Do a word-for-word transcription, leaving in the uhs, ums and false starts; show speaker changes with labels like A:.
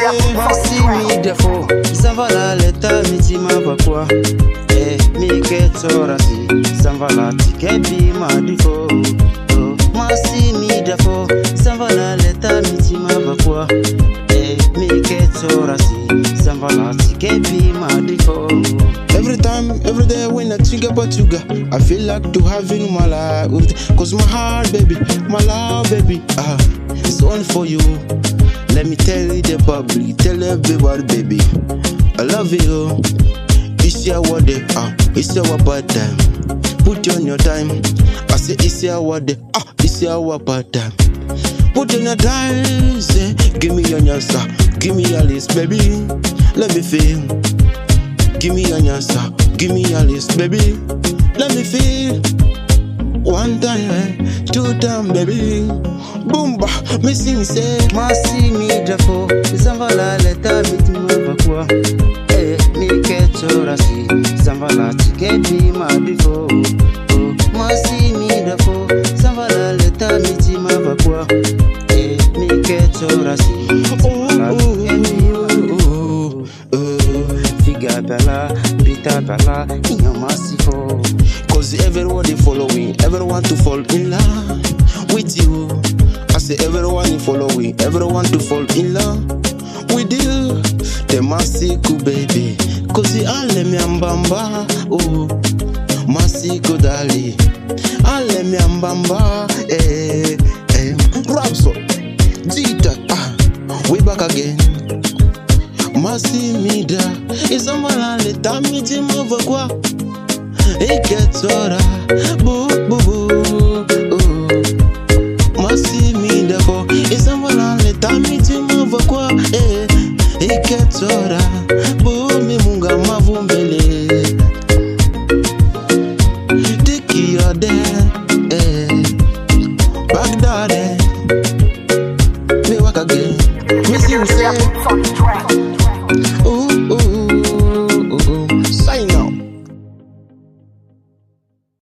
A: Voici mi défaut, ça va la l'état, mi ti ma va quoi. Eh, mi che torasi, ça va la ticket, bi ma défaut. Voici mi défaut, ça va la l'état, mi ti ma va quoi. Eh, mi che torasi, ça va la ticket, bi ma défaut.
B: Every time, every day when I think about you, girl, I feel like to having my life with you. Cause my heart, baby, my love, baby, ah, it's only for you. Let me tell you the public, tell everybody, baby, I love you. It's your day, ah, it's your bad time. Put on your time. I say it's your day, ah, it's your bad time. Put on your time, say, give me your answer, give me your list, baby. Let me feel. Give me your answer, give me your list, baby. Let me feel. One time, two time, baby. Boomba, me sing say.
A: Voici mi défaut, ça va la l'état, mi ti ma va quoi. Eh, mi che torasi, ça va la ticket, bi ma défaut. Voici mi défaut, ça va la l'état, mi ti ma va quoi. Eh, mi che torasi, ça va la ticket, bi ma défaut. Figa bella, bita bella, in your massifo.
B: Cause everyone they following, everyone to fall in love with you. I say everyone is following, everyone to fall in love with you. The Masiko baby, cause the alle me ambamba, oh, Masiko dali, alle me ambamba, eh, eh, Rapso, Zita, ah, we back again. Massimida, it's a man let me to move a qua. It gets ora, boo boo boo. Massimida, it's a man let me to move a qua. It gets ora, boo me munga mavumbele. Dicky, you're there, eh, Baghdad, me walk again. Missing say. Ooh, ooh.